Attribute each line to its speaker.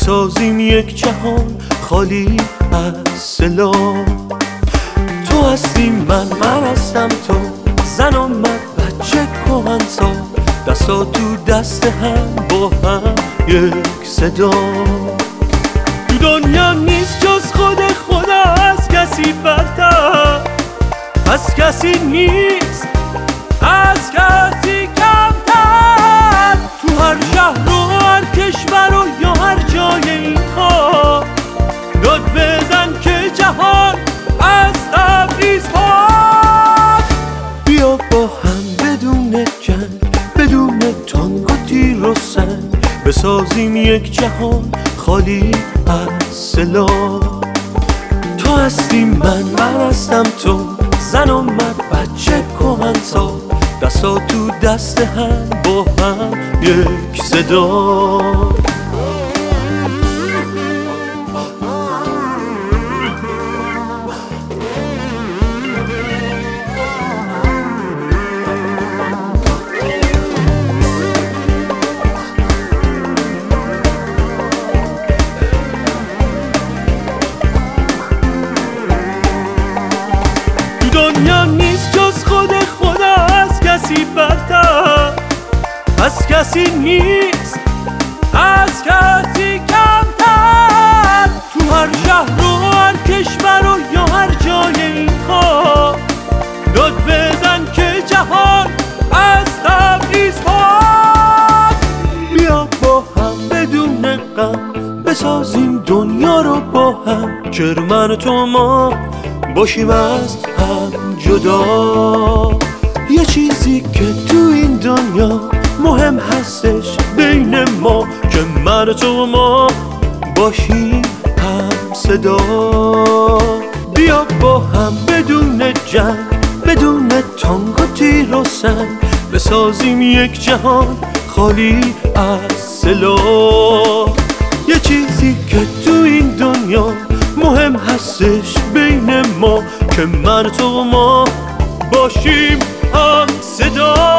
Speaker 1: بسازیم یک جهان خالی از سلاح. تو هستی من هستم تو، زن و مرد بچه کهنسال، دستا تو دست هم با هم یک صدا. تو دنیا نیست جز خدا از کسی برتر، از کسی نیست از کسی کمتر. تو هر شهر و هر کشور و یا هر جای این خاک داد بزن که جهان از تبریز پاک. بیا با هم بدون جنگ، بدون تانگ و تیر و سنگ، بسازیم یک جهان خالی از سلاح. تو هستی من هستم تو، زن و مرد بچه کهنسال، دستا تو دست هم با هم یک صدا. دنیا نیست جز خدا از کسی برتر، از کسی نیست از کسی کمتر. تو هر شهر و هر کشور و یا هر جای این خاک داد بزن که جهان از تبریز پاک. بیا با هم بدون غم بسازیم دنیا رو با هم، که من و تو ما باشیم از هم جدا. یه چیزی که تو این دنیا مهم هستش بین ما، که من و تو ما باشیم هم صدا. بیا با هم بدون جنگ، بدون تانگ و تیر و سنگ، بسازیم یک جهان خالی از سلاح. یه چیزی که تو این دنیا مهم هستش بین ما، که من تو ما باشیم هم صدا.